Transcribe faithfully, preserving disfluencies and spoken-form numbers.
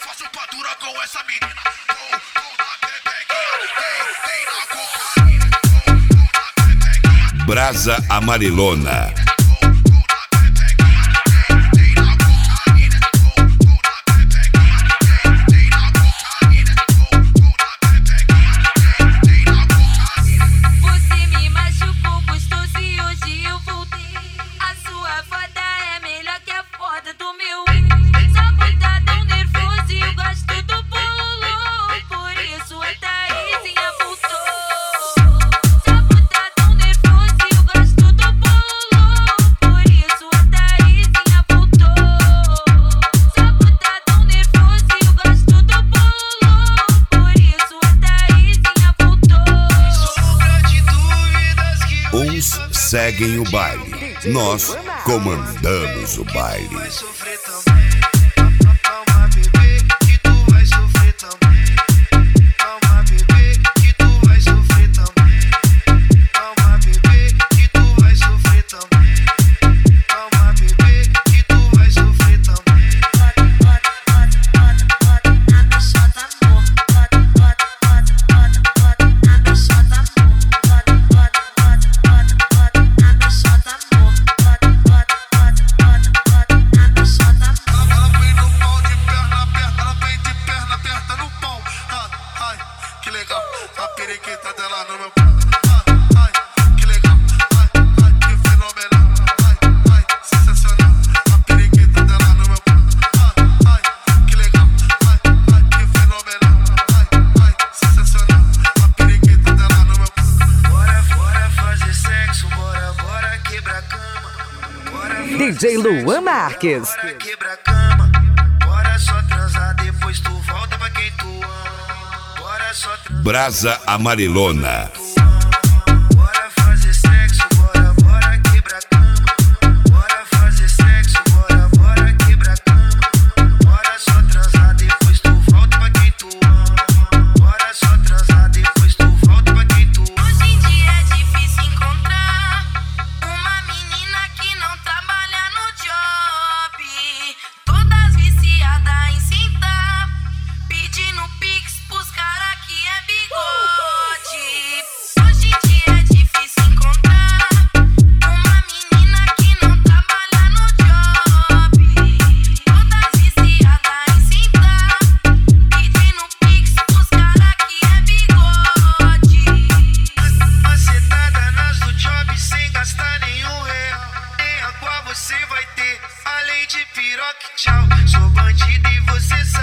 faço padura com essa menina. Vou, vou na bebeguinha, vem, vem na cocaína. Vou, vou na bebeguinha. Brasa Amarelona. Uns seguem o baile, nós comandamos o baile. A periquita dela no meu ai, ai, que legal, ai, ai, que fenomenal, ai, ai, sensacional. A periquita dela no meu ai, ai, que legal, ai, ai, que fenomenal, ai, ai, sensacional. A periquita dela no meu bora, bora fazer sexo, bora, bora quebrar a cama. Bora D J Luan Marques. Bora quebrar a cama, bora só transar, depois tu volta pra quem tu ama. Brasa Amarelona. Bora fazer sexo, bora, bora quebrar a cama. Bora fazer sexo, bora, bora quebrar a cama. Bora só transar, depois tu volta pra quem tu ama. Bora só transar, depois tu volta pra quem tu ama. Hoje em dia é difícil encontrar uma menina que não trabalha no job. Todas viciadas em sentar, pedindo pix pros caras que é bigode. Hoje em dia é difícil encontrar uma menina que não trabalha no job. Todas viciadas em sentar, pedindo pix pros caras que é bigode. Macetada nas do job sem gastar nenhum real. Nem água você vai ter, além de piroca e tchau. Sou bandido e você sabe.